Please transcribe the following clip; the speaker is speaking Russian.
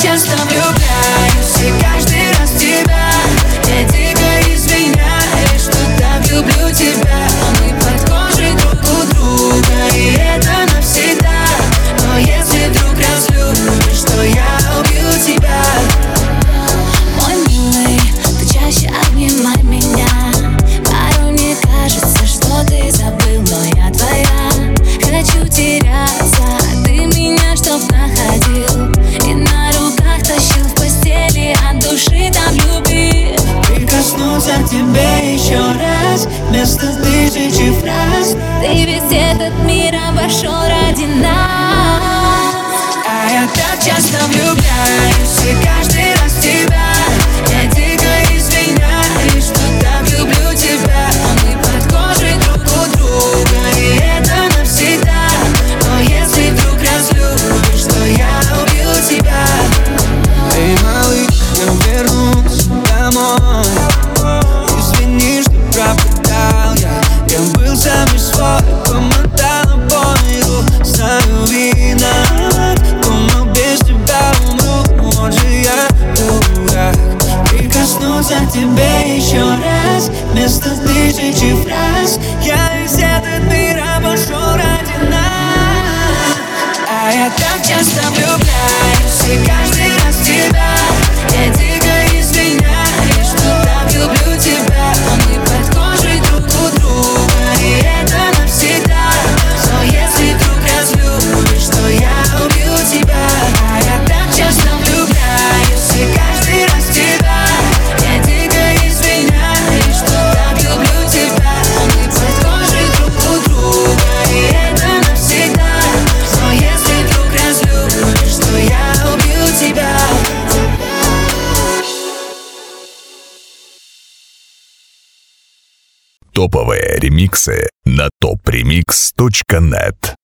часто влюбляюсь, и каждый раз в тебя. Я дико извиняюсь, что так люблю тебя. Мы под кожей друг у друга, и это навсегда. Но если вдруг разлюбишь, то я убью тебя. Мой милый, ты чаще обнимай меня. Порой мне кажется, что ты забыл, но я твоя. Хочу теряться, а ты меня чтоб находил. И на руках тащил в постели, от души там любви. Прикоснуться к тебе еще раз, вместо тысячи фраз. Ты весь этот мир обошел ради нас. А я так часто влюбляюсь, и каждый раз в тебя. Я дико извиняюсь, что так люблю тебя. Мы под кожей друг у друга, и это навсегда. Но если вдруг разлюбишь, то я убью тебя. Эй, малыш, я вернусь домой. Извини, что пропадал я. Я был сам не свой, помотал обойку. Знаю, виноват, думал, без тебя умру. Вот же я дурак. Прикоснуться к тебе еще раз, вместо тысячи фраз. Я весь этот мир обошел ради нас. А я так часто влюбляюсь, и каждый раз в тебя. Я дико извиняюсь, что так люблю тебя. Мы под кожей друг у друга, и это навсегда. Но если вдруг разлюбишь, то я убью тебя. А я так часто влюбляюсь, и каждый раз в тебя. Я дико извиняюсь, что так люблю тебя. Мы под кожей друг у друга, и это навсегда. Но если вдруг разлюбишь, то я убью тебя. Топовые ремиксы на topremix.net.